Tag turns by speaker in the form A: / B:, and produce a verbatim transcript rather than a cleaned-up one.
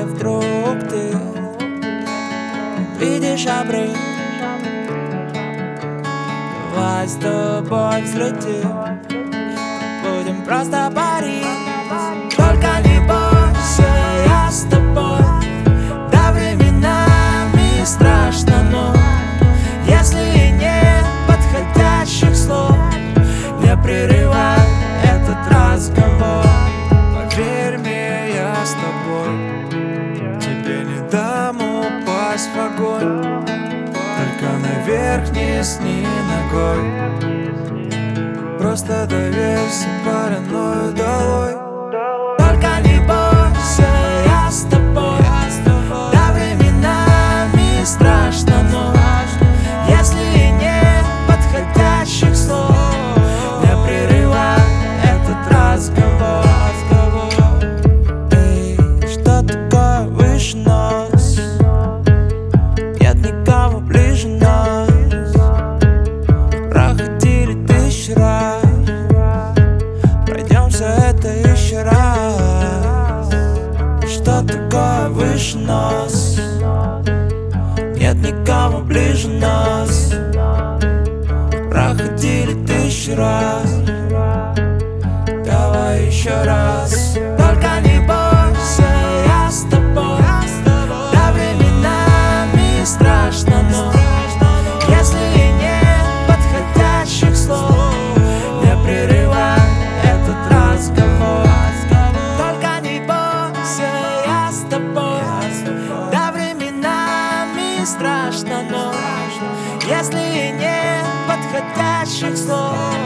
A: вдруг ты видишь обрыв, давай с тобой взлетим, будем просто парить. Только не бойся, я с тобой. Да, временами страшно, но если нет подходящих слов, не прерывай этот разговор. Поверь мне, я с тобой, тебе не дам упасть в огонь, только наверх не сни ногой. Просто доверься, паранойю долой. Только не бойся, я с тобой. Да, временами страшно, но если нет подходящих слов, не прерывай этот разговор. Эй, что такое выше нас? Нет никого ближе нас. Проходили тысячи раз, пройдемся это еще раз. Что такое выше нас? Нет никого ближе нас. Проходили тысячи раз, давай еще раз. Только не бойся, я с тобой. Да, временами страшно, но если нет подходящих слов, не прерывай этот разговор. Только не бойся, я с тобой. Да, временами страшно, но если нет подходящих слов,